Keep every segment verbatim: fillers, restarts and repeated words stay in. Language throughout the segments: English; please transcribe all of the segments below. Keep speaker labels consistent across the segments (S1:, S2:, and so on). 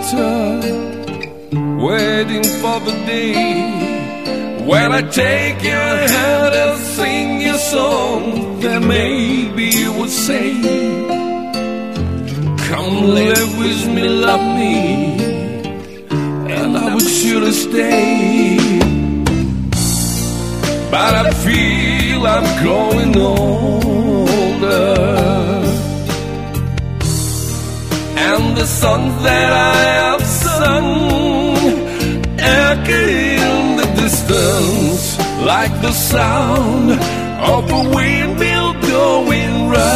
S1: shelter, waiting for the day when I take your hand and sing your song. Then maybe you would say, come live with me, love me, and I would surely stay. But I feel I'm growing older, and the songs that I have sung echo in the distance like the sound of a windmill going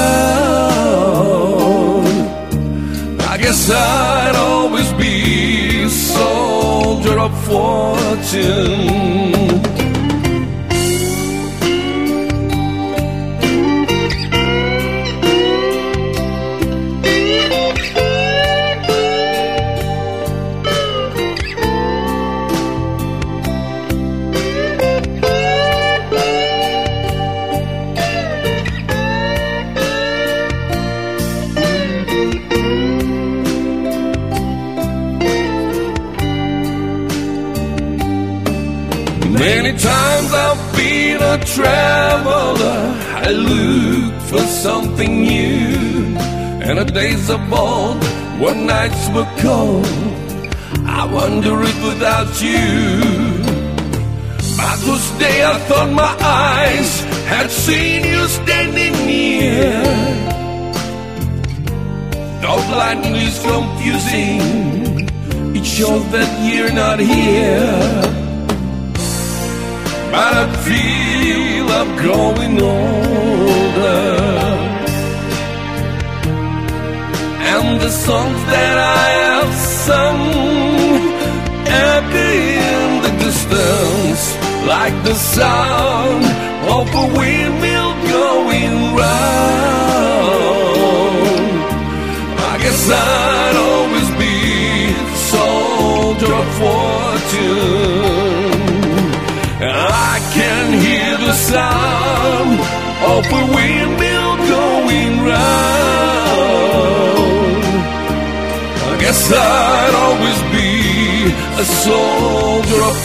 S1: round. I guess I'd always be a soldier of fortune. Many times I've been a traveler, I look for something new. And the days of old, when nights were cold, I wonder if without you. But this day I thought my eyes had seen you standing near. Though lightning is confusing, it shows that you're not here. But I feel I'm growing older, and the songs that I have sung echo in the distance like the sound of a windmill going round. I guess I'd always be a soldier of fortune. I can hear the sound of a windmill going round. I guess I'd always be a soldier of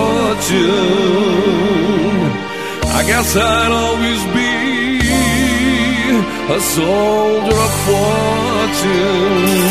S1: fortune. I guess I'd always be a soldier of fortune.